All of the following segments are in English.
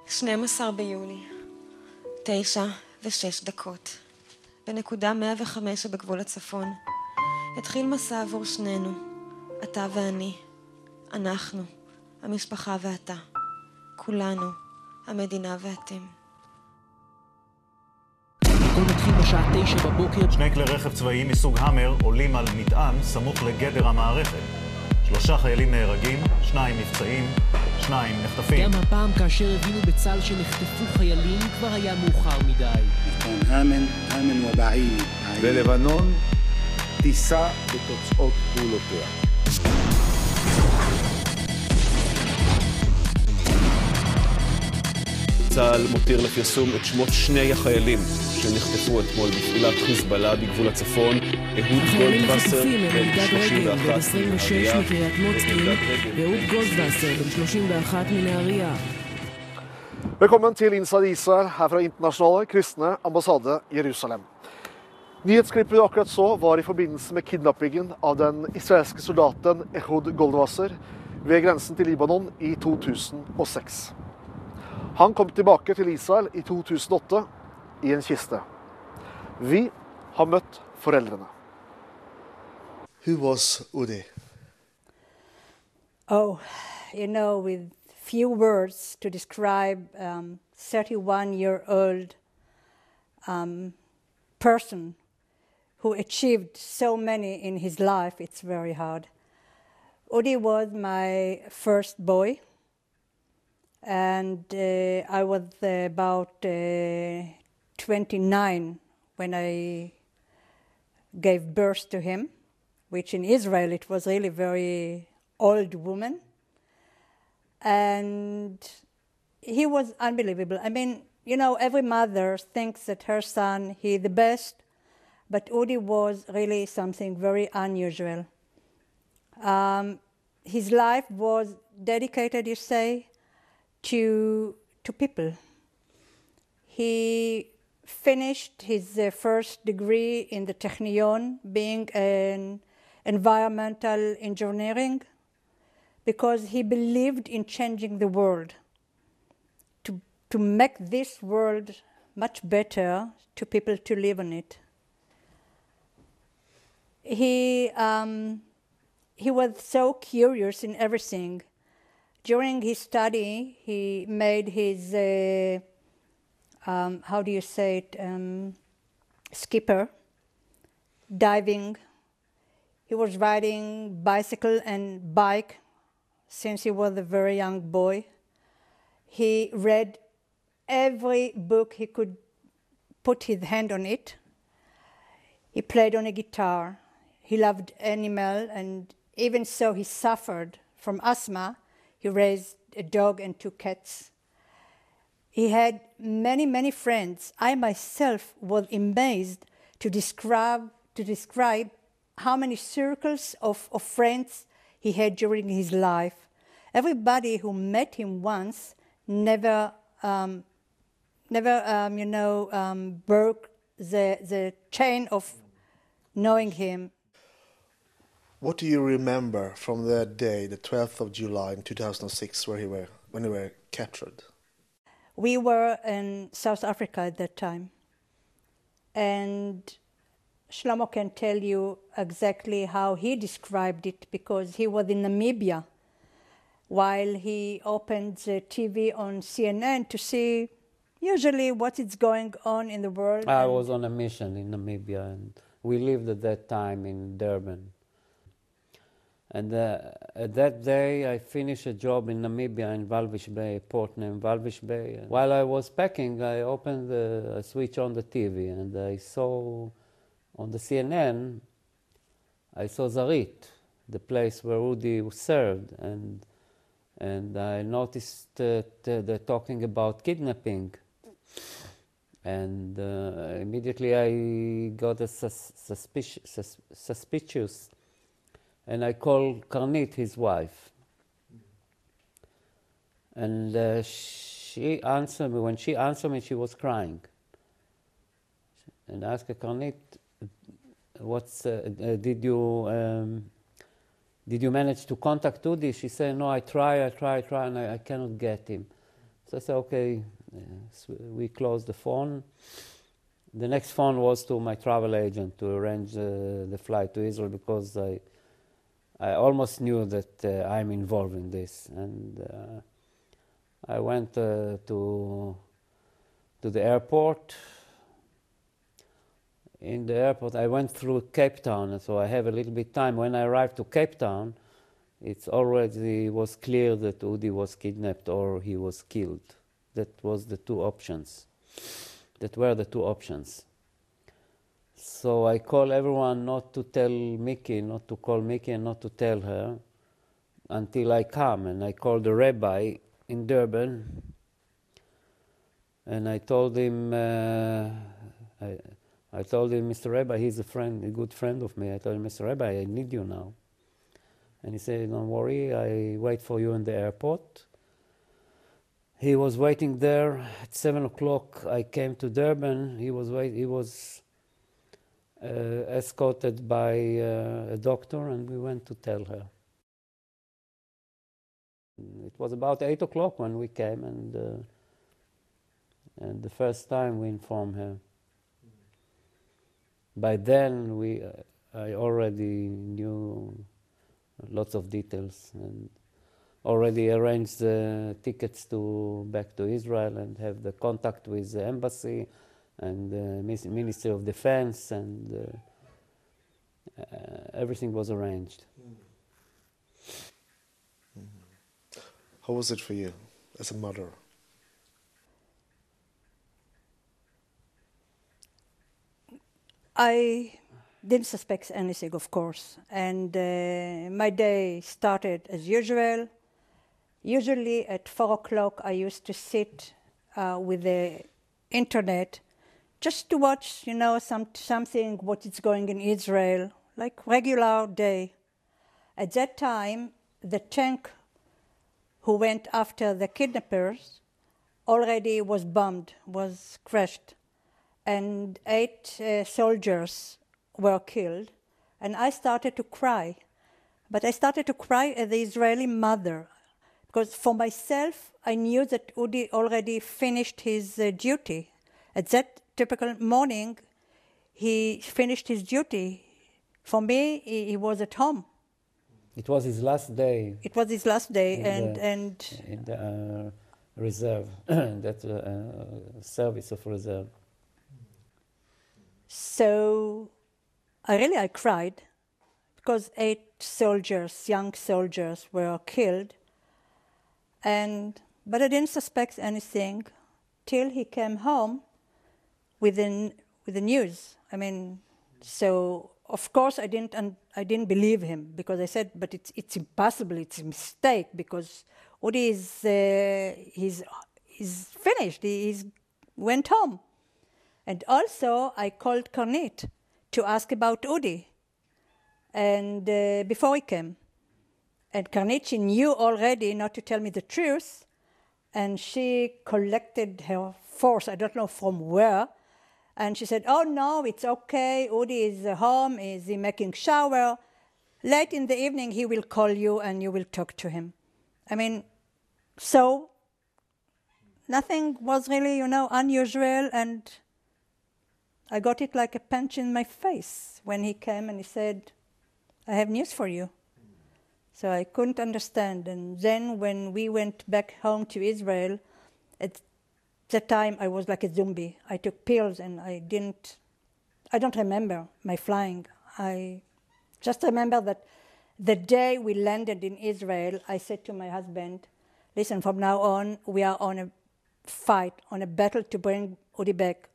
12 ביולי, 9:06. בנקודה 105 שבגבול הצפון. התחיל מסע עבור שנינו, אתה ואני, אנחנו, המשפחה ואתה, כולנו, המדינה ואתם. הכל מתחיל בשעה 9 בבוקר. 2 כלי רכב צבאיים מסוג המר עולים על מטען סמוך לגדר המערכת. 3 חיילים נהרגים, 2 נפצעים, 2 נחטפים. גם הפעם כאשר הבינו בצה"ל שנחטפו חיילים כבר היה מאוחר מדי. האמן ובעיד. בלבנון תישא בתוצאות פעולותיה. צה"ל מותיר לפרסום את שמות 2 החיילים שנחטפו אתמול בפעולת חיזבאללה בגבול הצפון. אהוד גולדווסר, בן 31 בן 26 מקריית מוצקין, ואהוד גולדווסר, בן 31 מנהריה. Velkommen til Inside Israel her fra Internasjonale Kristne Ambassade Jerusalem. Nyhetsklippet vi akkurat så var i forbindelse med kidnappingen av den israelske soldaten Ehud Goldwasser ved grensen til Libanon i 2006. Han kom tilbake til Israel i 2008 i en kiste. Vi har møtt foreldrene. Who was Udi? Oh, with few words to describe 31-year-old person who achieved so many in his life, it's very hard. Udi was my first boy, and I was about 29 when I gave birth to him, which in Israel it was really very old woman. And he was unbelievable. I mean, every mother thinks that her son, he's the best, but Udi was really something very unusual. His life was dedicated, you say, to people. He finished his first degree in the Technion, being an environmental engineering, because he believed in changing the world, to make this world much better to people to live on it. He was so curious in everything. During his study, he made his, skipper, diving. He was riding bicycle and bike since he was a very young boy. He read every book he could put his hand on it. He played on a guitar. He loved animals, and even so he suffered from asthma. He raised a dog and 2 cats. He had many, many friends. I myself was amazed to describe how many circles of friends he had during his life. Everybody who met him once never broke the chain of knowing him. What do you remember from that day, the 12th of July in 2006, when you were captured? We were in South Africa at that time, and Shlomo can tell you exactly how he described it, because he was in Namibia while he opened the TV on CNN to see usually what is going on in the world. I was on a mission in Namibia, and we lived at that time in Durban. And at that day, I finished a job in Namibia in Walvis Bay, a port named Walvis Bay. And while I was packing, I switched on the TV, and I saw on the CNN, I saw Zarit, the place where Udi was served, and I noticed that they're talking about kidnapping. And immediately I got suspicious, and I called Karnit, his wife. And she answered me. When she answered me, she was crying. And I asked her, Karnit, did you manage to contact Udi? She said, no, I try, and I cannot get him. So I said, okay, so we closed the phone. The next phone was to my travel agent to arrange the flight to Israel, because I almost knew that I'm involved in this. And I went to the airport. In the airport, I went through Cape Town, so I have a little bit time. When I arrived to Cape Town, it already was clear that Udi was kidnapped or he was killed. That was the two options. That were the two options. So I call everyone not to tell Mickey, not to call Mickey and not to tell her until I come. And I called the rabbi in Durban, and I told him, I told him, Mr. Rabbi, he's a good friend of me. I told him, Mr. Rabbi, I need you now. And he said, don't worry, I wait for you in the airport. He was waiting there at 7 o'clock. I came to Durban. He was escorted by a doctor, and we went to tell her. It was about 8 o'clock when we came, and the first time we informed her. By then, I already knew lots of details and already arranged the tickets back to Israel and have the contact with the embassy and the Ministry of Defense, and everything was arranged. How was it for you as a mother? I didn't suspect anything, of course, and my day started as usual. Usually at 4 o'clock I used to sit with the internet just to watch, something, what is going in Israel, like regular day. At that time, the tank who went after the kidnappers already was bombed, was crashed, and 8 soldiers were killed, and I started to cry. But I started to cry as the Israeli mother, because for myself, I knew that Udi already finished his duty. At that typical morning, he finished his duty. For me, he was at home. It was his last day. It was his last day, in the reserve, that service of reserve. So I cried, because 8 soldiers, young soldiers, were killed. But I didn't suspect anything till he came home with the news. So of course I didn't believe him, because I said, but it's impossible, it's a mistake, because Udi he's finished, he went home. And also I called Karnit to ask about Udi, and before he came. And Karnit, she knew already not to tell me the truth, and she collected her force, I don't know from where, and she said, oh no, it's okay, Udi is home, is he making shower? Late in the evening he will call you and you will talk to him. So nothing was really, unusual, and I got it like a punch in my face when he came and he said, I have news for you. So I couldn't understand. And then when we went back home to Israel, at that time I was like a zombie. I took pills and I don't remember my flying. I just remember that the day we landed in Israel, I said to my husband, listen, from now on, we are on a fight, on a battle to bring Udi back.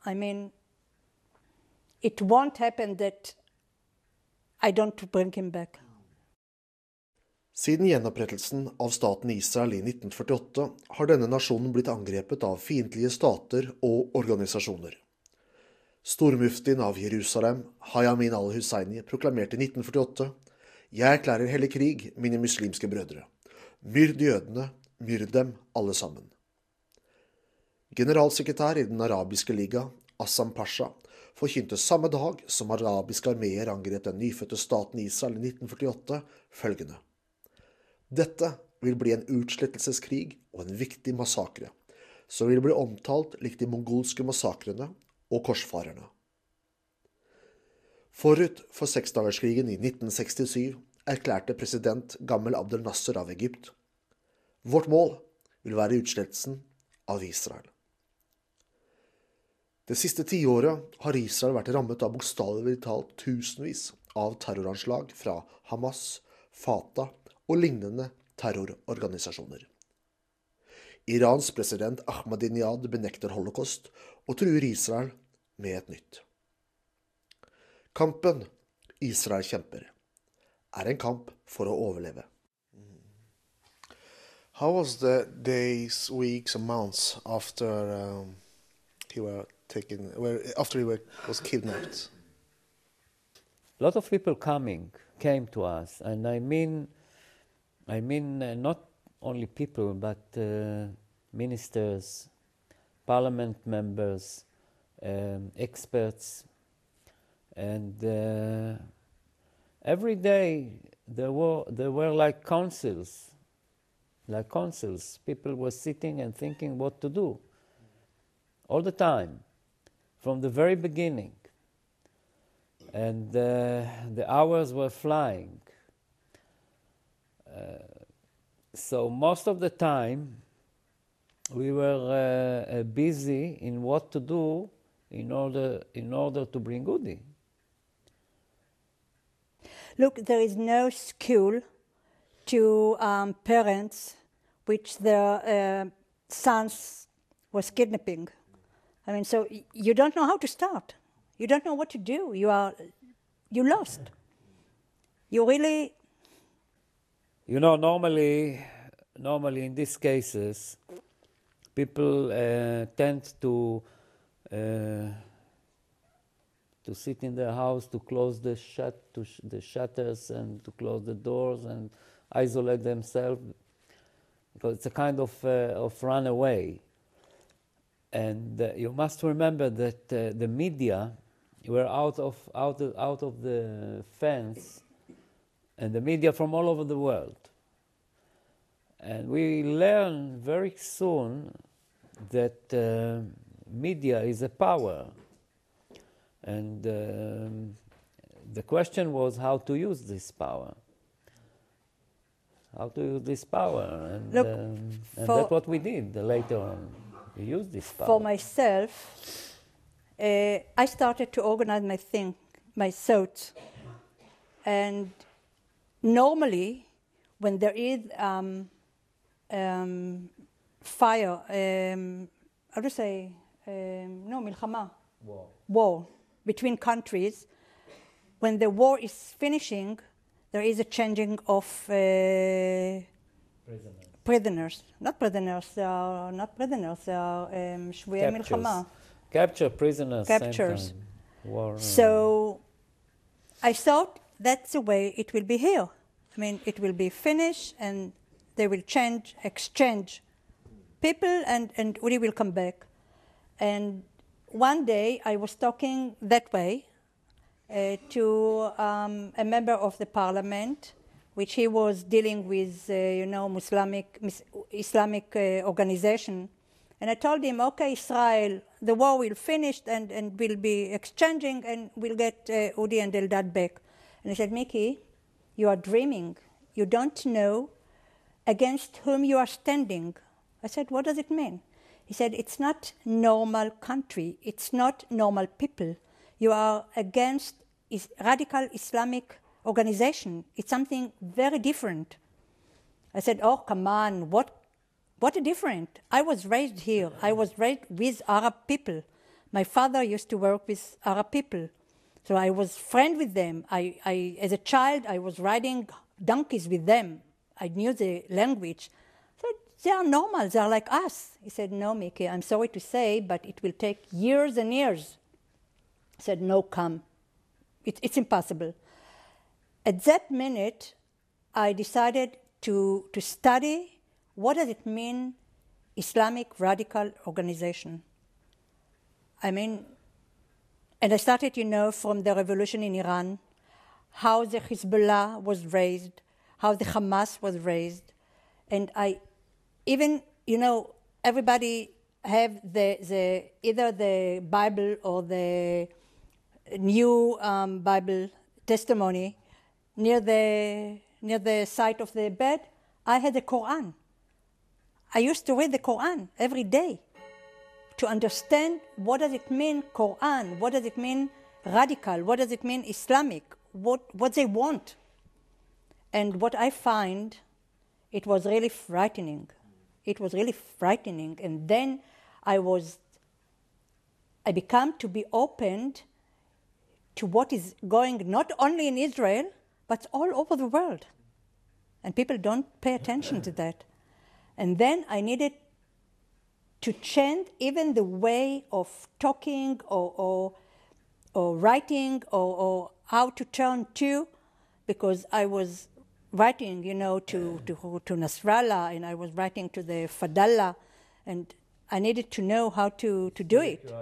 It won't happen that I don't bring him back. Siden gjenopprettelsen av staten Israel i 1948 har denne nasjonen blitt angrepet av fiendtlige stater og organisasjoner. Stormuftien av Jerusalem, Hayamin al-Husseini, proklamerte i 1948: «Jeg erklærer hellig krig, mine muslimske brødre. Myrd jødene, myrd dem alle sammen.» Generalsekretær i den arabiske liga, Assam Pasha, forkynte samme dag som arabiske armeer angrep den nyfødte staten Israel i 1948 følgende: «Dette vil bli en utslettelseskrig og en viktig massakre. så vil det bli omtalt lik de mongolske massakrene og korsfarerne. Forut for seksdagerskrigen i 1967 erklærte president Gamal Abdel Nasser av Egypt: Vårt mål vil være utslettelsen av Israel. Det siste tiåret har Israel vært rammet av bokstavelig talt tusenvis av terroranslag fra Hamas, Fatah og lignende terrororganisasjoner. Irans president Ahmadinejad benekter holocaust og truer Israel med et nytt. Kampen Israel kjemper en kamp for å overleve. How was the days, weeks, and months after he was kidnapped? A lot of people came to us, and I mean not only people, but ministers, parliament members, experts, and every day there were like councils. People were sitting and thinking what to do all the time, from the very beginning. And the hours were flying. So most of the time we were busy in what to do in order to bring Udi. Look, there is no school to parents which their sons was kidnapping. I mean, so you don't know how to start. You don't know what to do. You lost. You really. You know, normally in these cases, people tend to sit in their house, to close the shutters and to close the doors and isolate themselves, because it's a kind of runaway. And you must remember that the media were out of the fence, and the media from all over the world. And we learn very soon that media is a power. And the question was how to use this power. And Look, and that's what we did later on. We used this power. For myself, I started to organize my thoughts. And normally, when there is fire, how to say, milchama, war between countries, when the war is finishing, there is a changing of prisoners. Not prisoners, they are שבויי מלחמה. Capture prisoners. Captures. War. So I thought that's the way it will be here. I mean, it will be finished and they will exchange people and Udi will come back. And one day I was talking that way to a member of the parliament, which he was dealing with, Islamic organization. And I told him, okay, Israel, the war will finish and we'll be exchanging and we'll get Udi and Eldad back. And he said, Miki, you are dreaming. You don't know against whom you are standing. I said, what does it mean? He said, it's not normal country. It's not normal people. You are against radical Islamic organization. It's something very different. I said, oh, come on, what a different. I was raised here. I was raised with Arab people. My father used to work with Arab people. So I was friend with them. I as a child, I was riding donkeys with them. I knew the language. So they are normal. They are like us. He said, no, Miki, I'm sorry to say, but it will take years and years. I said, no, come. It's impossible. At that minute, I decided to study what does it mean, Islamic radical organization. I mean, and I started, from the revolution in Iran, how the Hezbollah was raised, how the Hamas was raised. And I even, everybody have either the Bible or the new Bible testimony near the side of the bed. I had the Quran. I used to read the Quran every day to understand what does it mean Quran, what does it mean radical, what does it mean Islamic, what they want. And what I find, it was really frightening. It was really frightening. And then I became to be opened to what is going not only in Israel, but all over the world. And people don't pay attention to that. And then I needed to change even the way of talking or writing or how to turn to, because I was writing, to Nasrallah, and I was writing to the Fadallah, and I needed to know how to do it.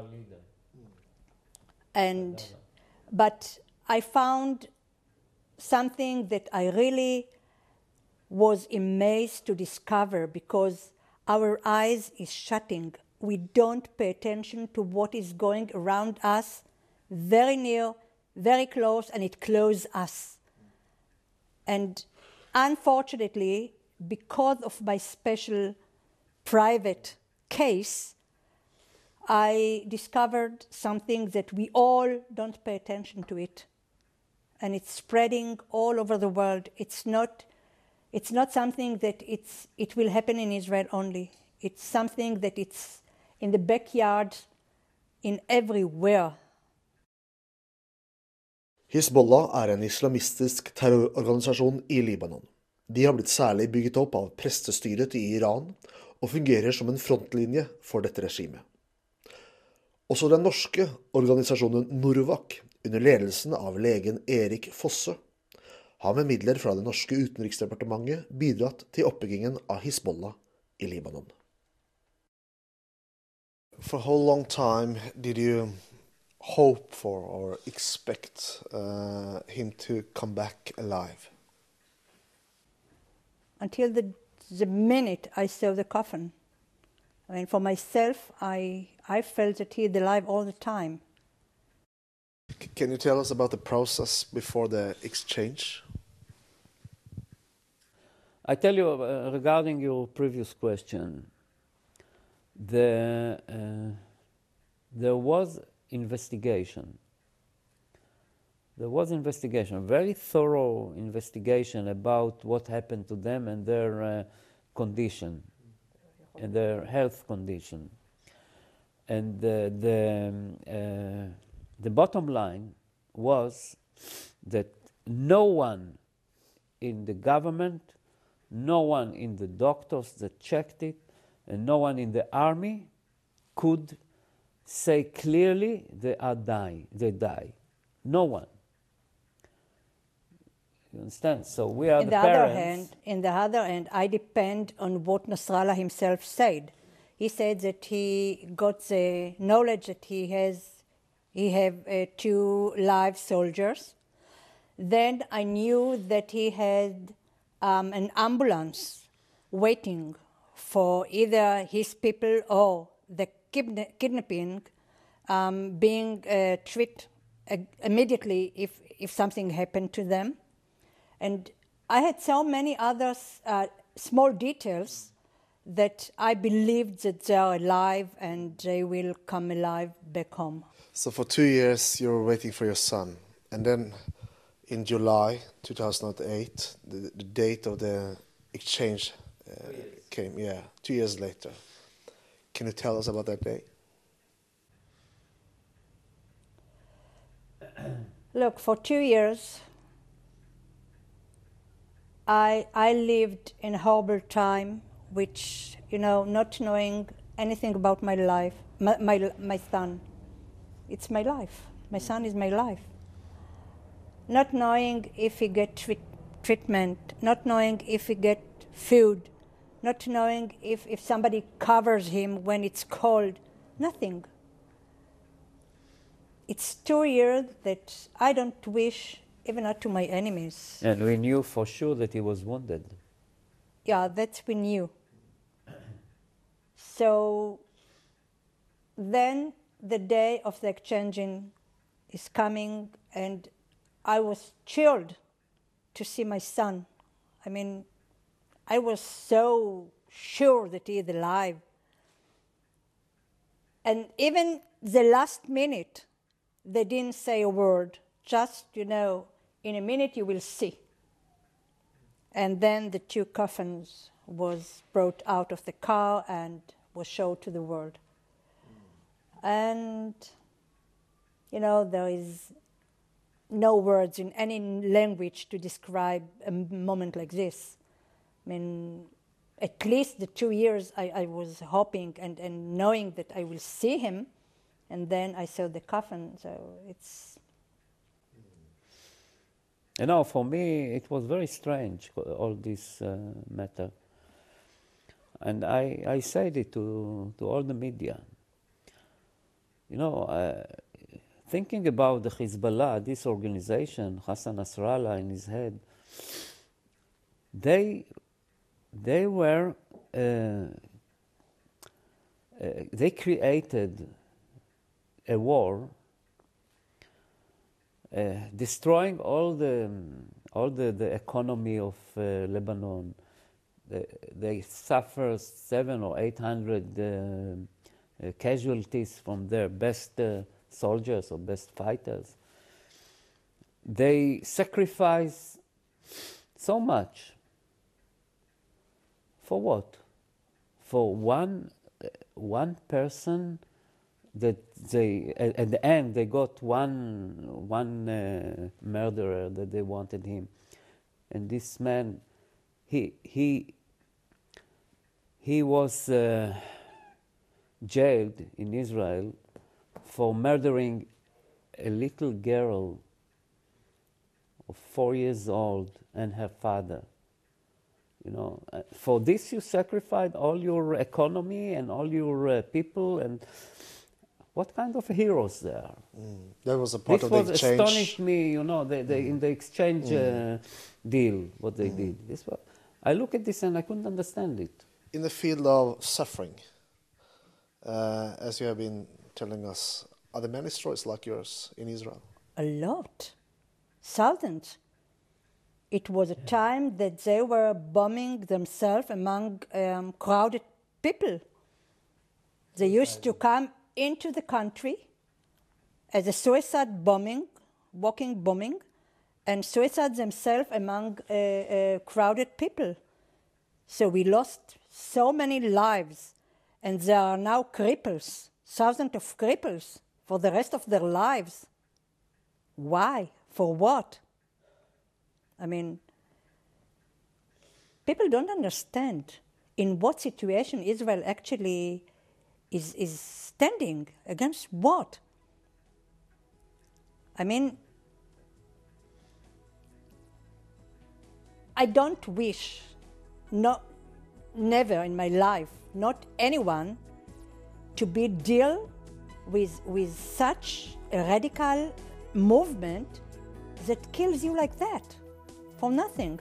But I found something that I really was amazed to discover, because our eyes is shutting. We don't pay attention to what is going around us, very near, very close, and it closes us. And unfortunately, because of my special private case, I discovered something that we all don't pay attention to it. And it's spreading all over the world. It's not something that it will happen in Israel only. It's something that it's in the backyard, in everywhere. Hizbollah er en islamistisk terrororganisasjon i Libanon. De har blitt særlig bygget opp av prestestyret i Iran og fungerer som en frontlinje for dette regimet. Også den norske organisasjonen Norvak, under ledelsen av legen Erik Fosse, har med midler fra det norske utenriksdepartementet bidratt til oppbyggingen av Hizbollah i Libanon. For how long time did you hope for or expect him to come back alive? Until the minute I saw the coffin. I mean, for myself, I felt that he is alive all the time. Can you tell us about the process before the exchange? I tell you, regarding your previous question, there was investigation. There was investigation, a very thorough investigation about what happened to them and their condition, and their health condition. And the bottom line was that no one in the government, no one in the doctors that checked it, and no one in the army could say clearly they die. No one. You understand? So we are the parents. On the other hand, I depend on what Nasrallah himself said. He said that he got the knowledge that he have 2 live soldiers. Then I knew that he had an ambulance waiting for either his people or the kidnapping being treated immediately if something happened to them. And I had so many other small details that I believed that they are alive and they will come alive back home. So for 2 years you were waiting for your son, and then in July 2008, the date of the exchange came. 2 years later. Can you tell us about that day? Look, for 2 years, I lived in a horrible time, which, not knowing anything about my life, my son. It's my life. My son is my life. Not knowing if he get treatment, not knowing if he get food, not knowing if somebody covers him when it's cold, nothing. It's 2 years that I don't wish, even not to my enemies. And we knew for sure that he was wounded. Yeah, that we knew. So then the day of the exchanging is coming, and I was thrilled to see my son. I mean, I was so sure that he is alive. And even the last minute, they didn't say a word. Just, in a minute you will see. And then the 2 coffins was brought out of the car and was shown to the world. And, there is no words in any language to describe a moment like this. I mean, at least the 2 years I was hoping and knowing that I will see him, and then I saw the coffin, so it's... For me, it was very strange, all this matter. And I said it to all the media. Thinking about the Hezbollah, this organization, Hassan Nasrallah in his head, they were, they created a war, destroying all the economy of Lebanon. They suffered 700 or 800 casualties from their best soldiers or best fighters. They sacrifice so much. For what? For one person that they, at the end, they got one murderer that they wanted him. And this man, he was jailed in Israel for murdering a little girl of 4 years old and her father. For this you sacrificed all your economy and all your people, and what kind of heroes they are? That was a part of the exchange. This astonished me, in the exchange deal, what they did. I look at this and I couldn't understand it. In the field of suffering, as you have been telling us, are there many stories like yours in Israel? A lot. Thousands. It was a time that they were bombing themselves among crowded people. They used to come into the country as a suicide bombing, walking bombing, and suicide themselves among crowded people. So we lost so many lives, and there are now cripples, thousands of cripples for the rest of their lives. Why? For what? I mean, people don't understand in what situation Israel actually is standing, against what. I mean, I don't wish, never in my life, not anyone, to be deal with such a radical movement that kills you like that. For nothing.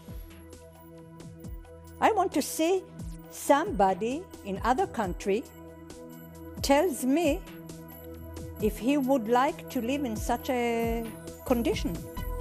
I want to see somebody in other country tells me if he would like to live in such a condition.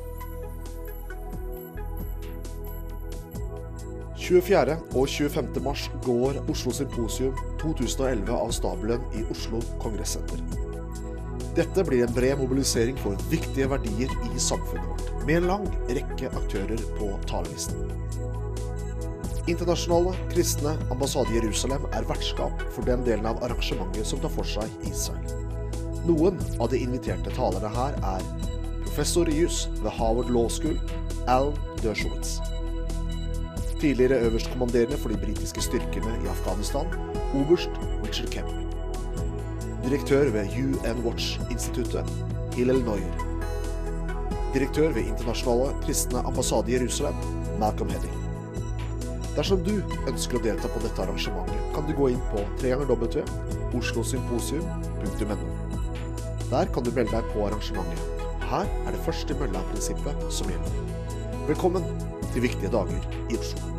24. og 25. mars går Oslo Symposium 2011 av stabelen i Oslo Kongressenter. Dette blir en bred mobilisering for viktige verdier i samfunnet vårt, med en lang rekke aktører på talelisten. Internasjonale kristne ambassade i Jerusalem er vertskap for den delen av arrangementet som tar for seg Israel. Noen av de inviterte talerne her er professor i jus ved Harvard Law School, Al Dershowitz. Tidligere øverstkommanderende for de britiske styrkene i Afghanistan, oberst Richard Kemp. Direktør ved UN Watch-instituttet, Hillel Neuer. Direktør ved Internasjonale kristne ambassade i Jerusalem, Malcolm Hedding. Dersom du ønsker å delta på dette arrangementet, kan du gå inn på www.oslosymposium.no. Der kan du melde deg på arrangementet. Her er det første mølla-prinsippet som gjelder. Velkommen til Viktige dager i Oslo.